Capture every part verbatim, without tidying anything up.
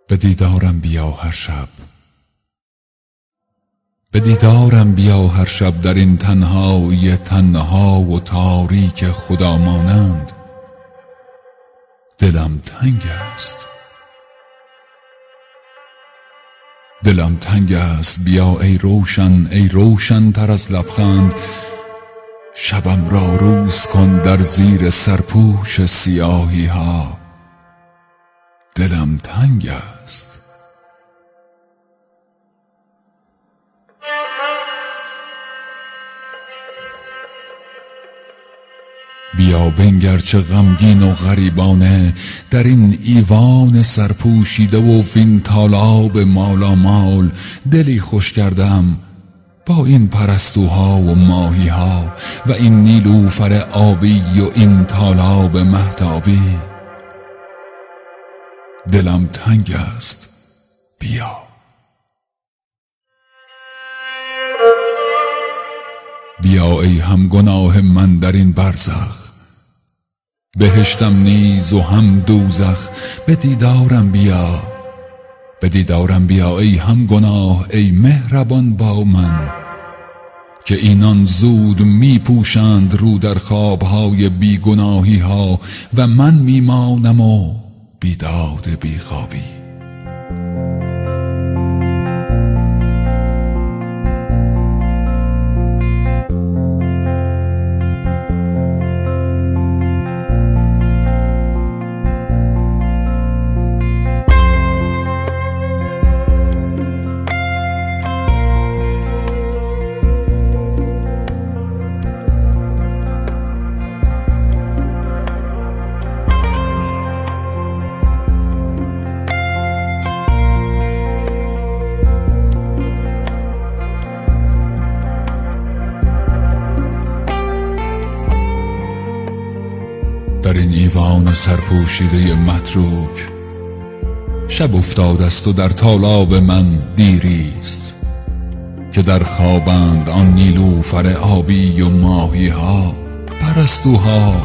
به دیدارم بیا هر شب، به دیدارم بیا هر شب در این تنهایی تنها و تاریک خدا مانند. دلم تنگ است، دلم تنگ است، بیا ای روشن، ای روشن تر از لبخند، شبم را روز کن در زیر سرپوش سیاهی ها. دلم تنگ است. بیا بنگر چه غمگین و غریبانه در این ایوان سرپوشیده و فین تالاب مالامال دلی خوش کردم با این پرستوها و ماهیها و این نیلوفر آبی و این تالاب مهتابی. دلم تنگ است، بیا. بیا ای هم گناه من در این برزخ، بهشتم نیز و هم دوزخ، به دیدارم بیا، به دیدارم بیا ای هم گناه، ای مهربان با من، که اینان زود می پوشند رو در خوابهای بیگناهی ها و من میمانم و بیداد بیخوابی. در این ایوان سرپوشیده متروک شب افتاده است و در تالاب من دیریست که در خوابند آن نیلوفر آبی و ماهی ها پرستوها.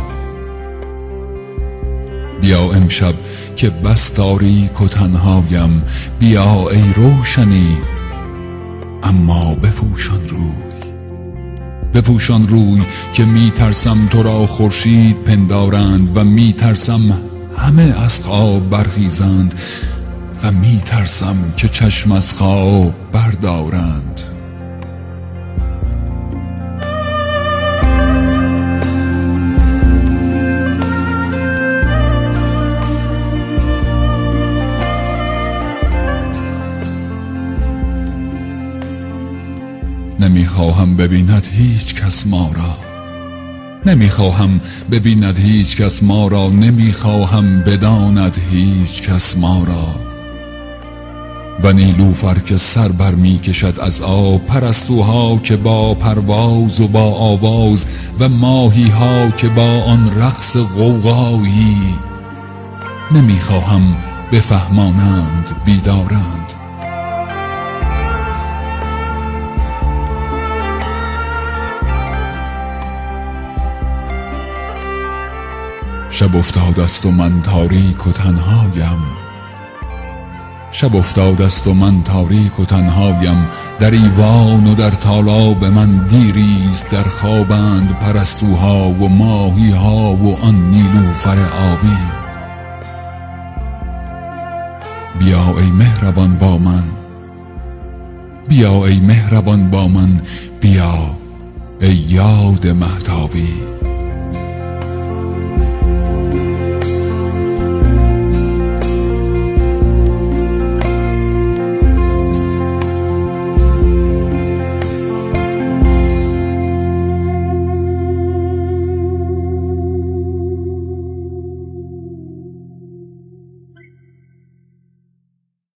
بیا امشب که بس تاریک و تنهایم، بیا ای روشنی اما بپوشان روی، بپوشان روی که می ترسم تو را خورشید پندارند و می ترسم همه از خواب برخیزند و می ترسم که چشم از خواب بردارند. نمیخواهم ببیند هیچ کس ما را، نمیخواهم ببیند هیچ کس ما را، نمیخواهم بداند هیچ کس ما را. و نیلوفر که سر بر می کشد از آب، پرستوها که با پرواز و با آواز و ماهی ها که با آن رقص غوغایی، نمیخواهم بفهمانند بیدارند. شب افتاده است و من تاریک و تنهایم، شب افتاده است و من تاریک و تنهایم، در ایوان و در تالاب من دیریست، در خوابند پرستوها و ماهی ها و آن نیلوفر آبی. بیا ای مهربان با من، بیا ای مهربان با من، بیا ای یاد مهتابی.